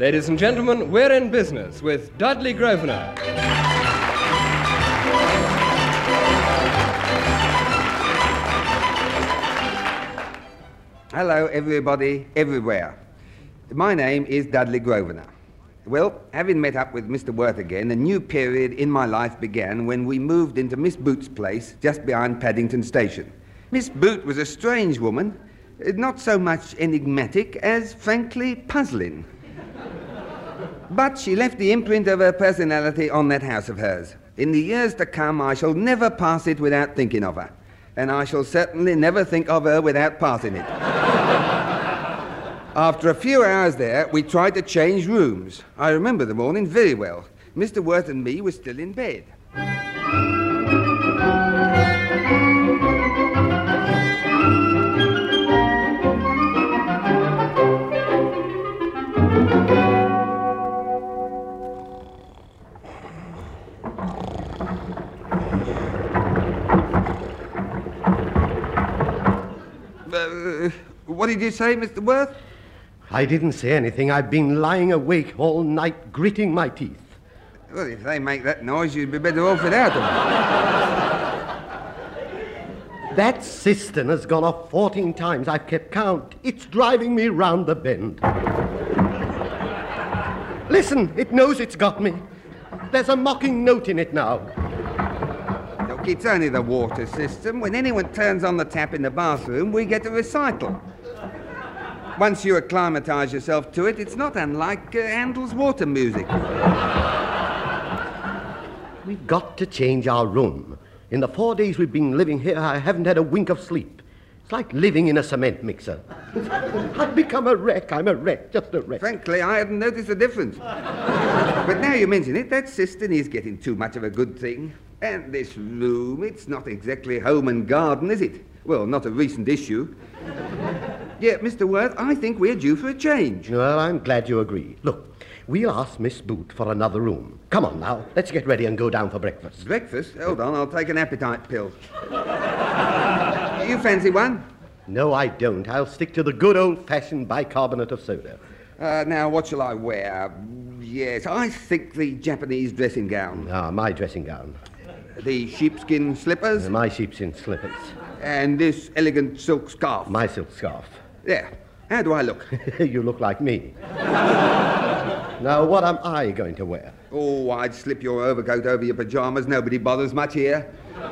Ladies and gentlemen, we're in business with Dudley Grosvenor. Hello, everybody, everywhere. My name is Dudley Grosvenor. Well, having met up with Mr. Worth again, a new period in my life began when we moved into Miss Boot's place just behind Paddington Station. Miss Boot was a strange woman, not so much enigmatic as, frankly, puzzling. But she left the imprint of her personality on that house of hers. In the years to come, I shall never pass it without thinking of her. And I shall certainly never think of her without passing it. After a few hours there, we tried to change rooms. I remember the morning very well. Mr. Worth and me were still in bed. What did you say, Mr. Worth? I didn't say anything. I've been lying awake all night, gritting my teeth. Well, if they make that noise, you'd be better off without them. That cistern has gone off 14 times. I've kept count. It's driving me round the bend. Listen, it knows it's got me. There's a mocking note in it now. Look, it's only the water system. When anyone turns on the tap in the bathroom, we get a recital. Once you acclimatise yourself to it, it's not unlike Handel's water music. We've got to change our room. In the 4 days we've been living here, I haven't had a wink of sleep. It's like living in a cement mixer. I've become a wreck. I'm a wreck, just a wreck. Frankly, I hadn't noticed the difference. But now you mention it, that cistern is getting too much of a good thing. And this room, it's not exactly home and garden, is it? Well, not a recent issue. Yeah, Mr. Worth, I think we're due for a change. Well, I'm glad you agree. Look, we'll ask Miss Boot for another room. Come on now, let's get ready and go down for breakfast. Breakfast? Hold on, I'll take an appetite pill. You fancy one? No, I don't. I'll stick to the good old-fashioned bicarbonate of soda. Now, what shall I wear? Yes, I think the Japanese dressing gown. Ah, my dressing gown. The sheepskin slippers? My sheepskin slippers. And this elegant silk scarf? My silk scarf. There. How do I look? You look like me. Now, what am I going to wear? Oh, I'd slip your overcoat over your pyjamas. Nobody bothers much here.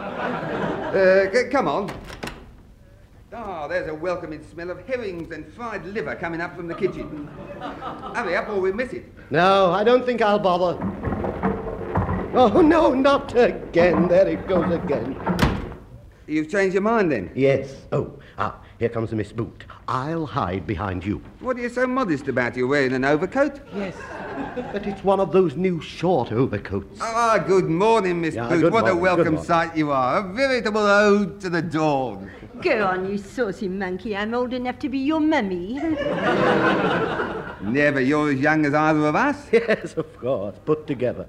Come on. Ah, there's a welcoming smell of herrings and fried liver coming up from the kitchen. Hurry up or we'll miss it. No, I don't think I'll bother. Oh, no, not again. There it goes again. You've changed your mind, then? Yes. Here comes Miss Boot. I'll hide behind you. What are you so modest about? You're wearing an overcoat? Yes. But it's one of those new short overcoats. Ah, good morning, Miss Boot. What a welcome sight you are. A veritable ode to the dawn. Go on, you saucy monkey. I'm old enough to be your mummy. Never. You're as young as either of us. Yes, of course. Put together.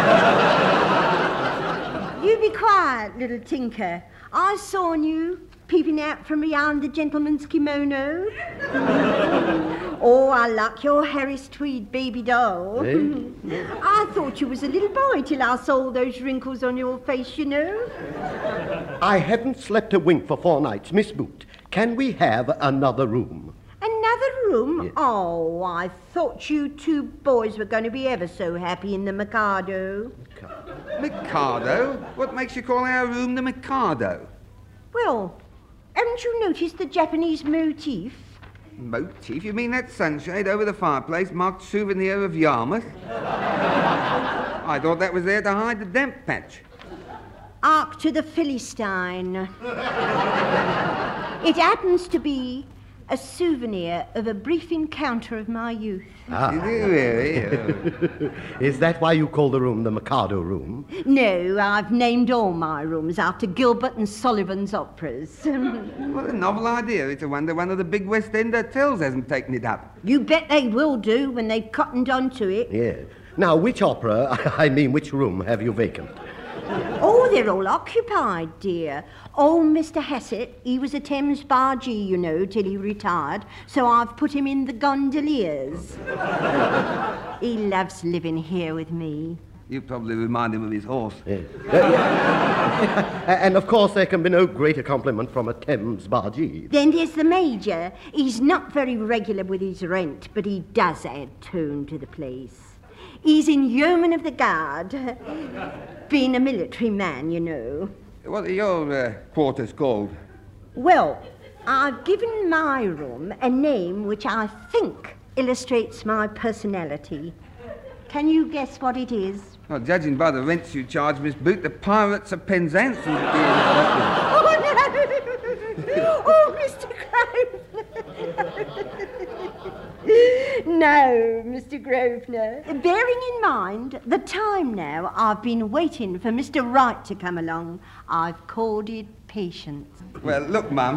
You be quiet, little tinker. I saw you peeping out from behind the gentleman's kimono. Oh, I like your Harris Tweed baby doll. Hey? I thought you was a little boy till I saw those wrinkles on your face, you know. I haven't slept a wink for 4 nights. Miss Boot, can we have another room? Another room? Yes. Oh, I thought you two boys were going to be ever so happy in the Mikado. Mikado? What makes you call our room the Mikado? Well, haven't you noticed the Japanese motif? Motif? You mean that sunshade over the fireplace marked souvenir of Yarmouth? I thought that was there to hide the damp patch. Ark to the Philistine. It happens to be a souvenir of a brief encounter of my youth. Is that why you call the room the Mikado room? No, I've named all my rooms after Gilbert and Sullivan's operas. What a novel idea. It's a wonder one of the big West End hotels hasn't taken it up. You bet they will do when they've cottoned onto it. Yeah. Now, which opera, which room have you vacant? Oh, they're all occupied, dear. Old Mr. Hassett, he was a Thames bargee, you know, till he retired, so I've put him in the gondoliers. He loves living here with me. You probably remind him of his horse. Yes. And of course there can be no greater compliment from a Thames bargee. Then there's the Major. He's not very regular with his rent, but he does add tone to the place. He's in Yeoman of the Guard, being a military man, you know. What are your quarters called? Well, I've given my room a name which I think illustrates my personality. Can you guess what it is? Well, judging by the rents you charge, Miss Boot, the Pirates of Penzance would be... Oh, no! Oh, Mr. Grosvenor! No, Mr. Grosvenor. Bearing in mind the time now I've been waiting for Mr. Wright to come along, I've called it patience. Well, look, Mum.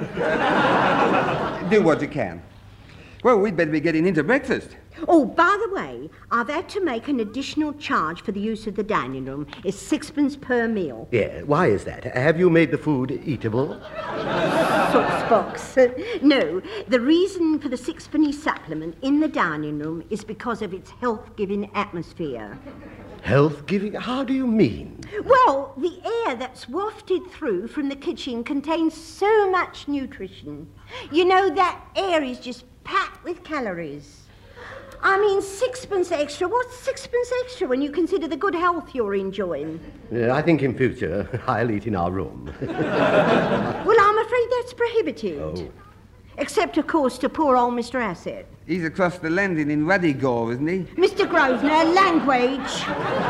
Do what you can. Well, we'd better be getting into breakfast. Oh, by the way, I've had to make an additional charge for the use of the dining room. It's 6p per meal. Yeah, why is that? Have you made the food eatable? Fox. No, the reason for the 6p supplement in the dining room is because of its health-giving atmosphere. Health-giving? How do you mean? Well, the air that's wafted through from the kitchen contains so much nutrition. You know, that air is just packed with calories. I mean, 6p extra. What's 6p extra when you consider the good health you're enjoying? I think in future I'll eat in our room. Well, I'm afraid that's prohibited. Oh. Except, of course, to poor old Mr. Asset. He's across the landing in Ruddygore, isn't he? Mr. Grosvenor, language.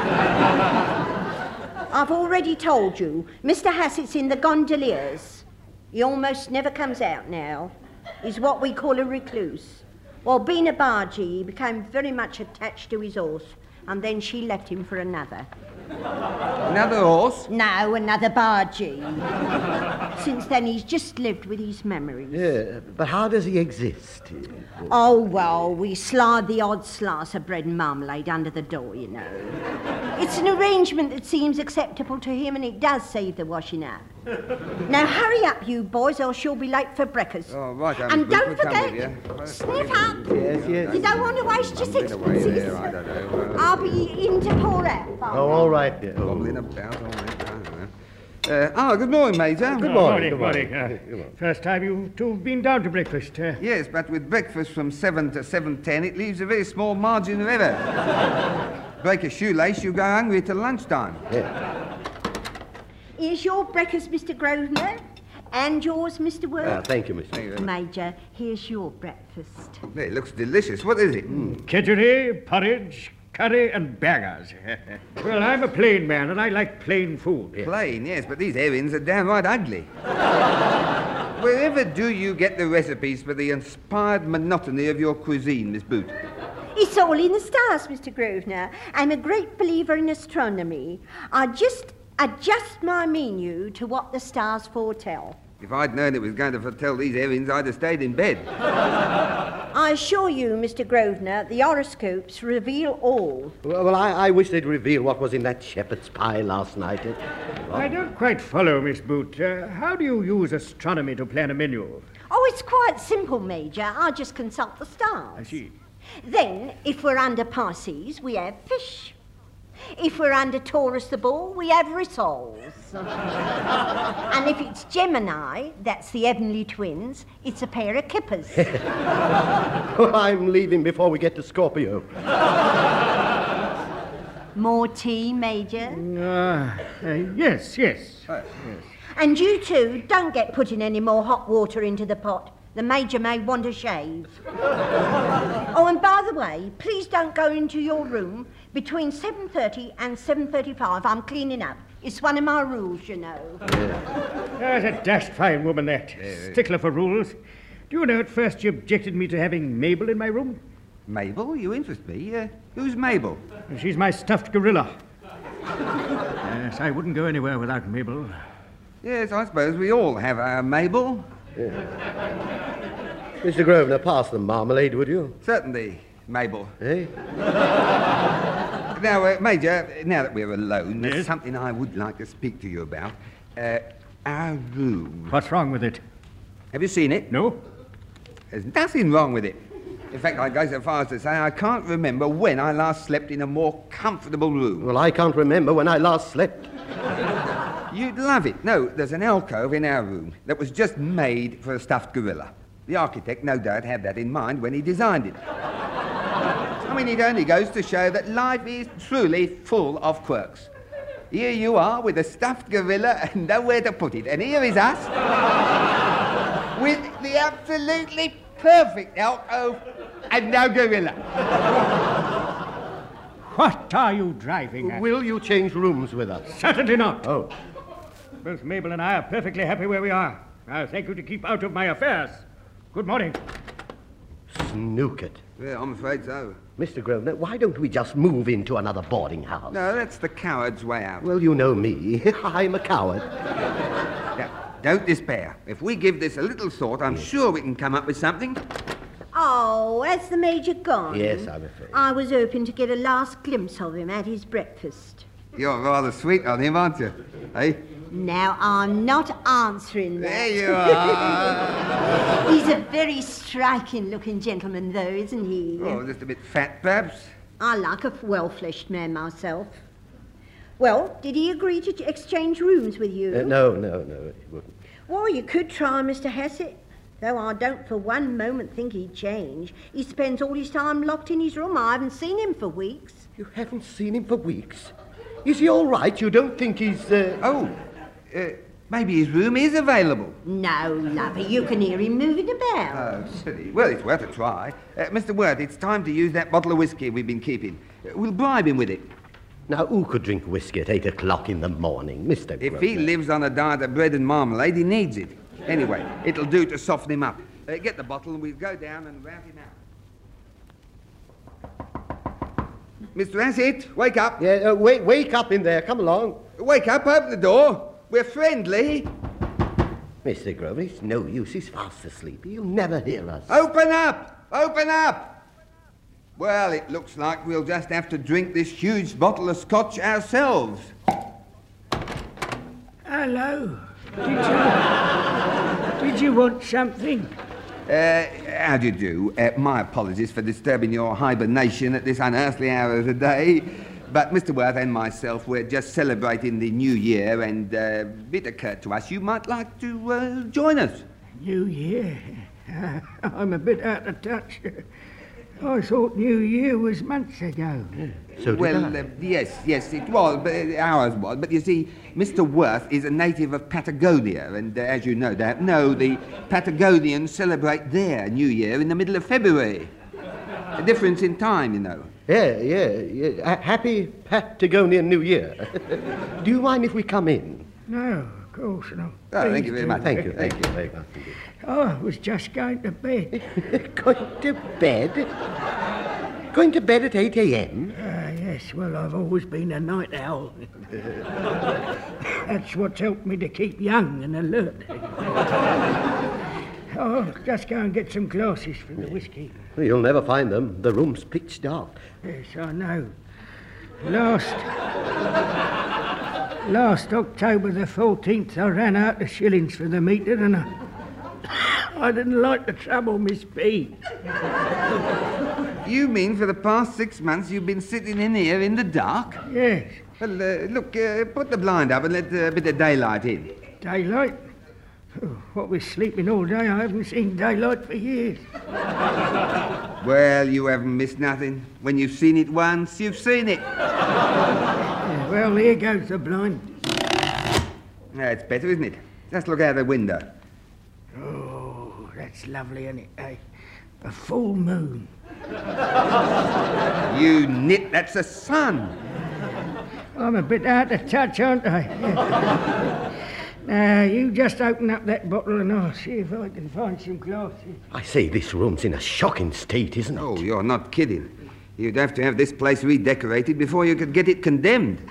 I've already told you, Mr. Hassett's in the gondoliers. He almost never comes out now. He's what we call a recluse. Well, being a bargee, he became very much attached to his horse, and then she left him for another. Another horse? No, another bargee. Since then, he's just lived with his memories. Yeah, but how does he exist? Oh, well, we slide the odd slice of bread and marmalade under the door, you know. It's an arrangement that seems acceptable to him, and it does save the washing up. Now, hurry up, you boys, or she'll be late for breakfast. Oh, right, and don't forget, with sniff up. Yes, yes. You don't want to waste your Away sixpences. there, I don't know. I'll be in to pour out. Oh, all right. Yeah. Wobbling about, all right. I don't know. Good morning, Major. Good Morning. morning. First time you two have been down to breakfast. Yes, but with breakfast from 7 to 7:10, it leaves a very small margin of error. Break a shoelace, you go hungry till lunchtime. Yeah. Here's your breakfast, Mr. Grosvenor. And yours, Mr. Worth. Thank you, Mr. Thank you very much. Major, here's your breakfast. It looks delicious. What is it? Kedgeree, porridge, curry and bangers. Well, I'm a plain man and I like plain food. Plain, yes, but these herrings are downright ugly. Wherever do you get the recipes for the inspired monotony of your cuisine, Miss Boot? It's all in the stars, Mr. Grosvenor. I'm a great believer in astronomy. I just adjust my menu to what the stars foretell. If I'd known it was going to foretell these herrings, I'd have stayed in bed. I assure you, Mr. Grosvenor, the horoscopes reveal all. Well, I wish they'd reveal what was in that shepherd's pie last night. I don't quite follow, Miss Boot. How do you use astronomy to plan a menu? Oh, it's quite simple, Major. I just consult the stars. I see. Then, if we're under Pisces, we have fish. If we're under Taurus the bull, we have rissoles. And if it's Gemini, that's the heavenly twins, it's a pair of kippers. I'm leaving before we get to Scorpio. More tea, Major? Yes. And you two, don't get putting any more hot water into the pot. The Major may want a shave. Oh, and by the way, please don't go into your room between 7:30 and 7:35. I'm cleaning up. It's one of my rules, you know. That's a dashed fine woman, that. Stickler for rules. Do you know, at first you objected me to having Mabel in my room? Mabel? You interest me. Who's Mabel? She's my stuffed gorilla. Yes, I wouldn't go anywhere without Mabel. Yes, I suppose we all have our Mabel. Mr. Grosvenor, pass the marmalade, would you? Certainly, Mabel. Eh? Now, Major, now that we're alone, there's Yes? something I would like to speak to you about. Our room. What's wrong with it? Have you seen it? No? There's nothing wrong with it. In fact, I'd go so far as to say I can't remember when I last slept in a more comfortable room. Well, I can't remember when I last slept. You'd love it. No, there's an alcove in our room that was just made for a stuffed gorilla. The architect, no doubt, had that in mind when he designed it. I mean, it only goes to show that life is truly full of quirks. Here you are with a stuffed gorilla and nowhere to put it. And here is us with the absolutely perfect alcove and no gorilla. What are you driving at? Will you change rooms with us? Certainly not. Oh. Both Mabel and I are perfectly happy where we are. I'll thank you to keep out of my affairs. Good morning. Snook it. Yeah, I'm afraid so. Mr. Grosvenor, why don't we just move into another boarding house? No, that's the coward's way out. Well, you know me. I'm a coward. Now, don't despair. If we give this a little thought, I'm sure we can come up with something. Oh, has the Major gone? Yes, I'm afraid. I was hoping to get a last glimpse of him at his breakfast. You're rather sweet on him, aren't you? Eh? Now, I'm not answering that. There you are. He's a very striking-looking gentleman, though, isn't he? Oh, just a bit fat, perhaps. I like a well-fleshed man myself. Well, did he agree to exchange rooms with you? No, he wouldn't. Well, you could try Mr. Hassett. Though I don't for one moment think he'd change. He spends all his time locked in his room. I haven't seen him for weeks. You haven't seen him for weeks? Is he all right? You don't think he's... Maybe his room is available. No, lovey, you can hear him moving about. Oh, silly. Well, it's worth a try. Mr. Worth, it's time to use that bottle of whiskey we've been keeping. We'll bribe him with it. Now, who could drink whiskey at 8 o'clock in the morning, Mr. If Grosvenor? he lives on a diet of bread and marmalade, he needs it. Anyway, it'll do to soften him up. Get the bottle and we'll go down and rout him out. Mr. Hassett, wake up. Yeah, wake up in there. Come along. Wake up, open the door. We're friendly. Mr. Grosvenor, it's no use. He's fast asleep. He'll never hear us. Open up! Open up! Well, it looks like we'll just have to drink this huge bottle of scotch ourselves. Hello. Did you want something? How do you do? My apologies for disturbing your hibernation at this unearthly hour of the day. But Mr. Worth and myself, we're just celebrating the new year, and it occurred to us you might like to join us. New Year? I'm a bit out of touch. I thought New Year was months ago. So did I. Yes, it was, but ours was. But you see, Mr. Worth is a native of Patagonia, and as you no doubt know, the Patagonians celebrate their New Year in the middle of February. A difference in time, you know. Yeah. Happy Patagonian New Year. Do you mind if we come in? No, of course not. Oh, thank you very much. Thank you very much. Oh, I was just going to bed. Going to bed? Going to bed at 8 a.m.? Yes, well, I've always been a night owl. That's what's helped me to keep young and alert. Oh, just go and get some glasses for the whiskey. Well, you'll never find them. The room's pitch dark. Yes, I know. Last October the 14th, I ran out of shillings for the meter, and I didn't like the trouble, Miss B. You mean for the past 6 months you've been sitting in here in the dark? Yes. Well, look, put the blind up and let a bit of daylight in. Daylight? Oh, what with sleeping all day, I haven't seen daylight for years. Well, you haven't missed nothing. When you've seen it once, you've seen it. Yeah, well, here goes the blind. It's better, isn't it? Just look out the window. Oh, that's lovely, isn't it, eh? A full moon. You nit, that's the sun. I'm a bit out of touch, aren't I? Now, you just open up that bottle and I'll see if I can find some glasses. I say, this room's in a shocking state, isn't it? Oh, you're not kidding. You'd have to have this place redecorated before you could get it condemned.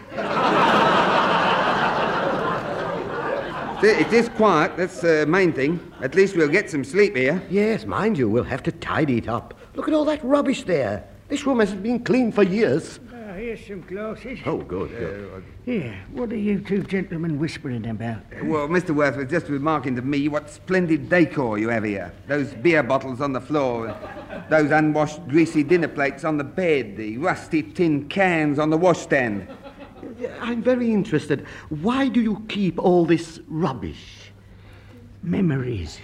It is quiet, that's the main thing. At least we'll get some sleep here. Yes, mind you, we'll have to tidy it up. Look at all that rubbish there. This room hasn't been cleaned for years. Here, here's some glasses. Oh, good. Here, what are you two gentlemen whispering about? Well, Mr. Worth was just remarking to me what splendid decor you have here. Those beer bottles on the floor, those unwashed, greasy dinner plates on the bed, the rusty tin cans on the washstand. I'm very interested. Why do you keep all this rubbish? Memories.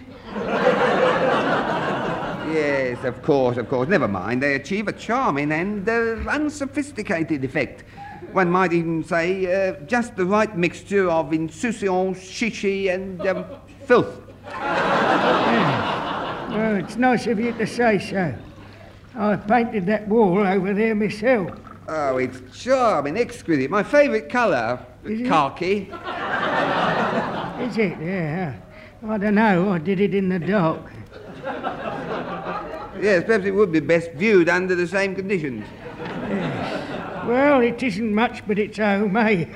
Yes, of course. Never mind. They achieve a charming and unsophisticated effect. One might even say just the right mixture of insouciance, chichi, and filth. Well, it's nice of you to say so. I painted that wall over there myself. Oh, it's charming, exquisite. My favourite colour, khaki. Is it? Yeah. I don't know. I did it in the dark. Yes, perhaps it would be best viewed under the same conditions. Well, it isn't much, but it's home, eh?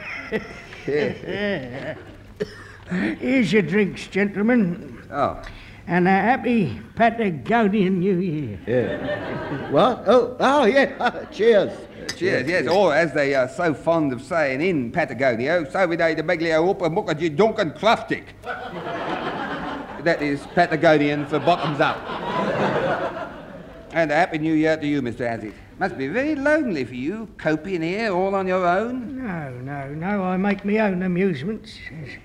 Here's your drinks, gentlemen. Oh. And a happy Patagonian New Year. Yeah. What? Oh, yeah. Cheers. Cheers, yes. Or, as they are so fond of saying in Patagonia, Salvide de Meglio Upa Mukaji Duncan Kraftik. That is Patagonian for bottoms up. And a happy new year to you, Mr. Hazzard. Must be very lonely for you, coping here all on your own. No. I make my own amusements.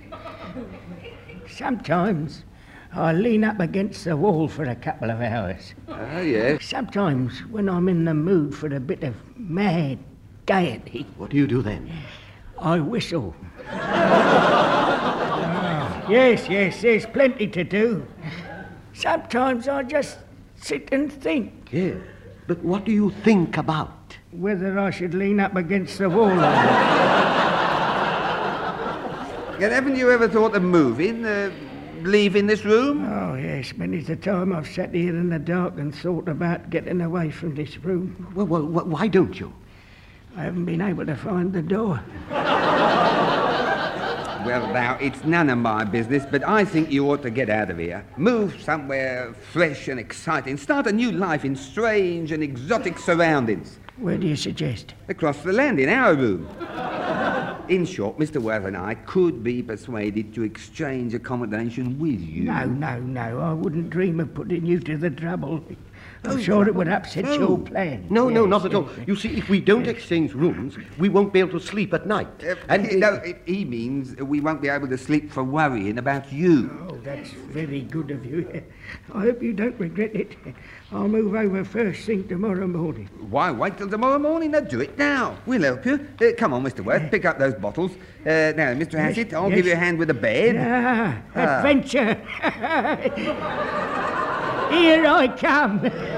Sometimes I lean up against the wall for a couple of hours. Oh, yes. Sometimes when I'm in the mood for a bit of mad gaiety, What do you do then? I whistle. Yes, there's plenty to do. Sometimes I just sit and think Yeah. But what do you think about? whether I should lean up against the wall or not. Yet haven't you ever thought of moving, leaving this room? Oh, yes, many's the time I've sat here in the dark and thought about getting away from this room. Well, why don't you? I haven't been able to find the door. Well, now, it's none of my business, but I think you ought to get out of here. Move somewhere fresh and exciting. Start a new life in strange and exotic surroundings. Where do you suggest? Across the land, in our room. In short, Mr. Worth and I could be persuaded to exchange accommodation with you. No. I wouldn't dream of putting you to the trouble. I'm sure it would upset your plan. No, not at all. You see, if we don't exchange rooms, we won't be able to sleep at night. He means we won't be able to sleep for worrying about you. Oh, that's very good of you. I hope you don't regret it. I'll move over first thing tomorrow morning. Why wait till tomorrow morning? No, do it now. We'll help you. Come on, Mr. Worth, pick up those bottles. Now, Mr. Hassett, I'll give you a hand with the bed. Adventure. Here I come.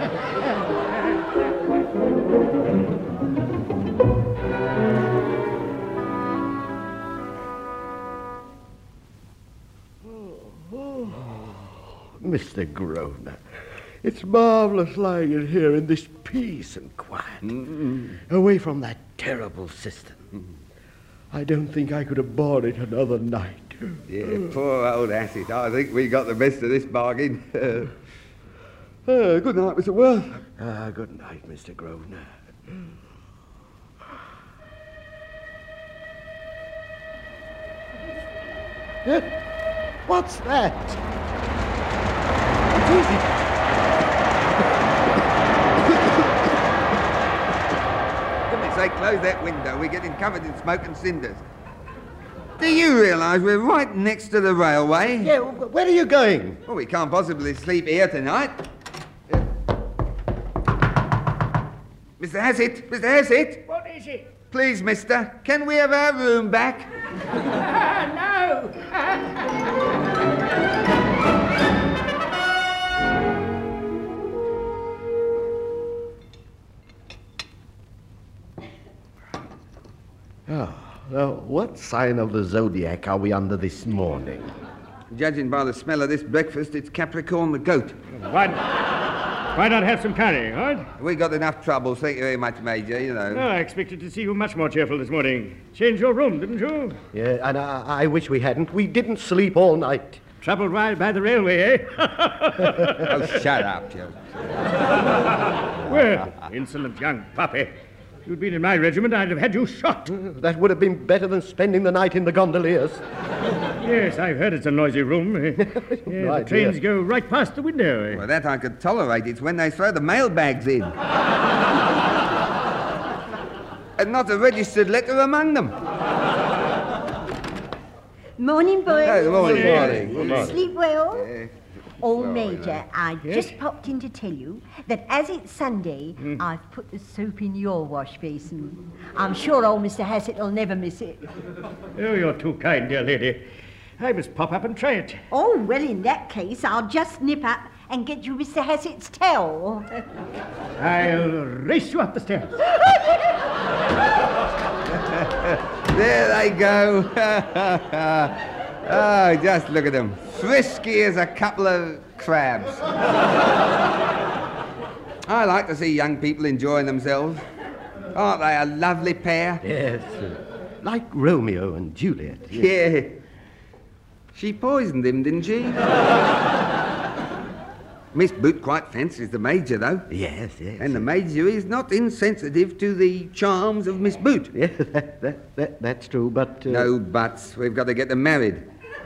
Mr. Grosvenor, it's marvellous lying in here in this peace and quiet, away from that terrible system. I don't think I could have borne it another night. Yeah, poor old Hassett. I think we got the best of this bargain. Good night, Mr. Worth. Good night, Mr. Grosvenor. What's that? What is it? Goodness sake, close that window. We're getting covered in smoke and cinders. Do you realise we're right next to the railway? Yeah, where are you going? Well, we can't possibly sleep here tonight. Mr. Hassett! Mr. Hassett! What is it? Please, mister, can we have our room back? No! Now, what sign of the zodiac are we under this morning? Judging by the smell of this breakfast, it's Capricorn the goat. Why not have some curry, what? We got enough trouble, thank you very much, Major, you know. Oh, I expected to see you much more cheerful this morning. Changed your room, didn't you? Yeah, and I wish we hadn't. We didn't sleep all night. Troubled while by the railway, eh? Oh, shut up, Joe. Well, insolent young puppy. If you'd been in my regiment, I'd have had you shot. That would have been better than spending the night in the gondoliers. Yes, I've heard it's a noisy room. The Right, trains yes. go right past the window. Well, that I could tolerate. It's when they throw the mailbags in. And not a registered letter among them. Morning, boys. Hey, morning. Good morning. Sleep well? Oh, Well, Major, I Yes? just popped in to tell you that as it's Sunday, I've put the soap in your wash basin. I'm sure old Mr. Hassett will never miss it. Oh, you're too kind, dear lady. I must pop up and try it. Oh, well, in that case, I'll just nip up and get you Mr. Hassett's towel. I'll race you up the stairs. There they go. Oh, just look at them. Frisky as a couple of crabs. I like to see young people enjoying themselves. Aren't they a lovely pair? Yes, like Romeo and Juliet. Yeah. She poisoned him, didn't she? Miss Boot quite fancies the Major, though. Yes, yes. And the Major is not insensitive to the charms of Miss Boot. Yeah, that's true, but... No buts. We've got to get them married.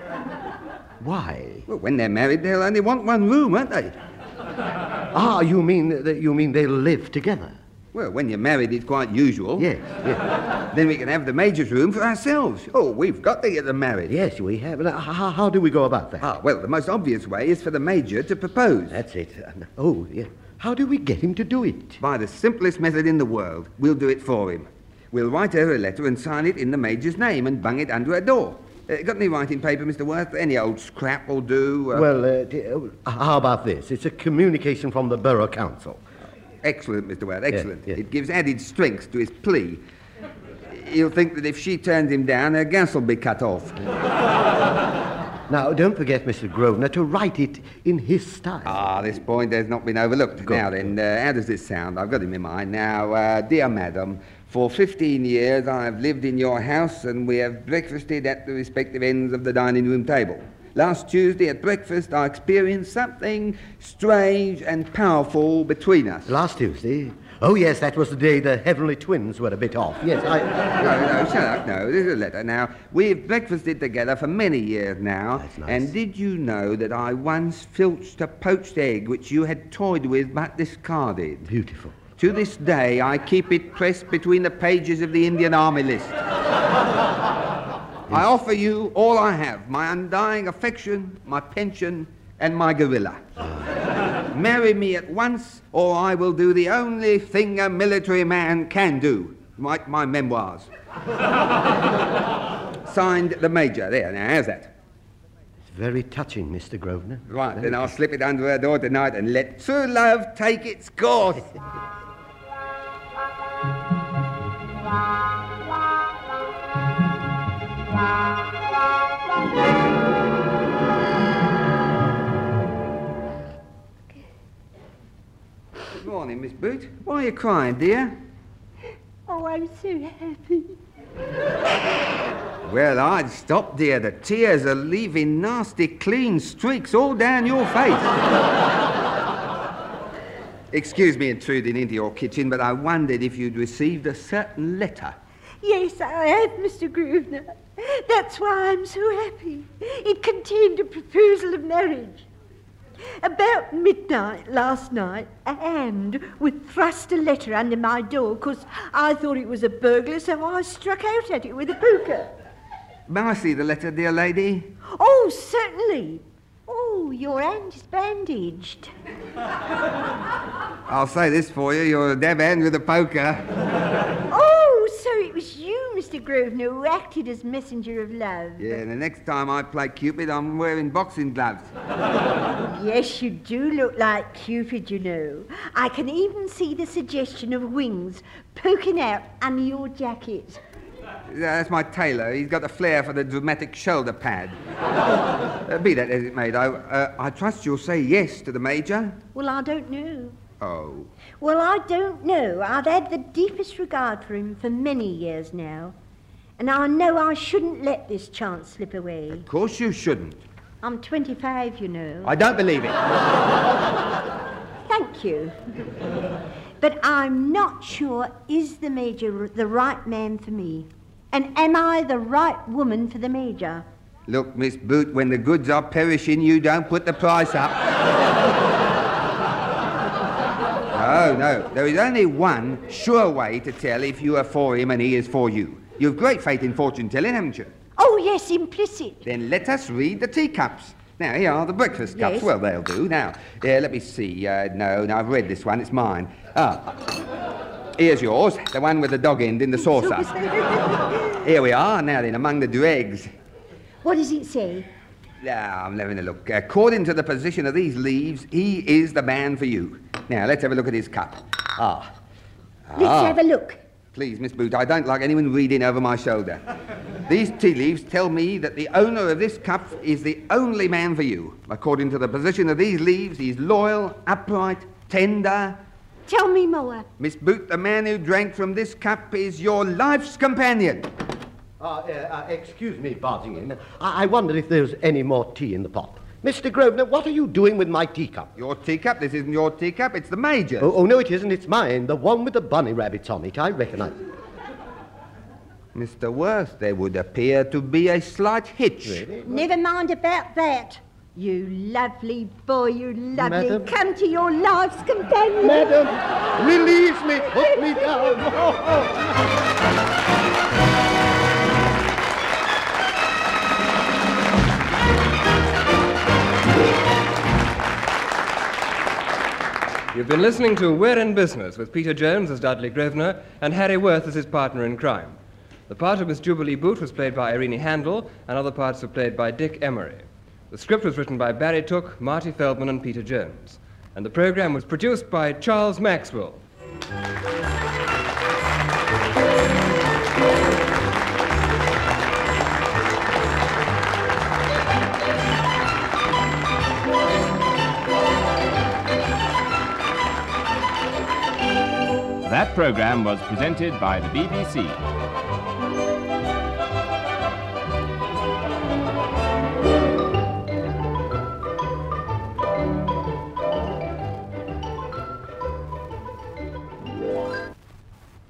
Why? Well, when they're married, they'll only want one room, won't they? Ah, you mean they'll live together? Well, when you're married, it's quite usual. Yes, yes. Then we can have the Major's room for ourselves. Oh, we've got to get them married. Yes, we have. Now, how do we go about that? Ah, well, the most obvious way is for the Major to propose. That's it. Oh, yeah. How do we get him to do it? By the simplest method in the world. We'll do it for him. We'll write her a letter and sign it in the Major's name and bung it under her door. Got any writing paper, Mr. Worth? Any old scrap will do. Well, how about this? It's a communication from the Borough Council. Excellent, Mr. Worth, excellent. yes. It gives added strength to his plea. He'll think that if she turns him down, her gas will be cut off. Now, don't forget, Mr. Grosvenor, to write it in his style. Ah, this point has not been overlooked. Good. Now then, how does this sound? I've got him in mind. Now, dear madam, for 15 years I have lived in your house and we have breakfasted at the respective ends of the dining room table. Last Tuesday at breakfast I experienced something strange and powerful between us. Last Tuesday? Oh, yes, that was the day the Heavenly Twins were a bit off. Yes, No, shut up, no. This is a letter. Now, we've breakfasted together for many years now. That's nice. And did you know that I once filched a poached egg which you had toyed with but discarded? Beautiful. To this day, I keep it pressed between the pages of the Indian Army list. I offer you all I have, my undying affection, my pension, and my gorilla. Marry me at once, or I will do the only thing a military man can do, write my memoirs. Signed, the Major. There, now, how's that? It's very touching, Mr. Grosvenor. Right, then I'll slip it under her door tonight and let true love take its course. Good morning, Miss Boot. Why are you crying, dear? Oh, I'm so happy. Well, I'd stop, dear. The tears are leaving nasty, clean streaks all down your face. Excuse me intruding into your kitchen, but I wondered if you'd received a certain letter. Yes, I have, Mr. Grosvenor. That's why I'm so happy. It contained a proposal of marriage. About midnight last night, a hand would thrust a letter under my door because I thought it was a burglar, so I struck out at it with a poker. May I see the letter, dear lady? Oh, certainly. Oh, your hand is bandaged. I'll say this for you, you're a dab hand with a poker. Oh, so it was you, Mr. Grosvenor, who acted as messenger of love. Yeah, and the next time I play Cupid, I'm wearing boxing gloves. Yes, you do look like Cupid, you know. I can even see the suggestion of wings poking out under your jacket. That's my tailor. He's got a flair for the dramatic shoulder pad. Be that as it may, though, I trust you'll say yes to the Major. Well, I don't know. Oh. Well, I don't know. I've had the deepest regard for him for many years now. And I know I shouldn't let this chance slip away. Of course you shouldn't. I'm 25, you know. I don't believe it. Thank you. But I'm not sure, is the Major the right man for me? And am I the right woman for the Major? Look, Miss Boot, when the goods are perishing, you don't put the price up. No. There is only one sure way to tell if you are for him and he is for you. You've great faith in fortune-telling, haven't you? Oh, yes, implicit. Then let us read the teacups. Now, here are the breakfast cups. Yes. Well, they'll do. Now, let me see. No, I've read this one. It's mine. Here's yours, the one with the dog end in the saucer. Here we are. Now then, among the dregs. What does it say? Now, I'm having a look. According to the position of these leaves, he is the man for you. Now, let's have a look at his cup. Let's have a look. Please, Miss Boot, I don't like anyone reading over my shoulder. These tea leaves tell me that the owner of this cup is the only man for you. According to the position of these leaves, he's loyal, upright, tender. Tell me more. Miss Boot, the man who drank from this cup is your life's companion. Excuse me, barging in. I wonder if there's any more tea in the pot. Mr. Grosvenor, what are you doing with my teacup? Your teacup? This isn't your teacup, it's the Major's. Oh, no, it isn't. It's mine. The one with the bunny rabbits on it. I recognize it. Mr. Worth, there would appear to be a slight hitch. Really? Never mind about that. You lovely boy, you lovely. Madam. Come to your life's companion. Madam, release me. Put me down. You've been listening to We're in Business with Peter Jones as Dudley Grosvenor and Harry Worth as his partner in crime. The part of Miss Jubilee Boot was played by Irene Handel, and other parts were played by Dick Emery. The script was written by Barry Took, Marty Feldman, and Peter Jones. And the program was produced by Charles Maxwell. That program was presented by the BBC.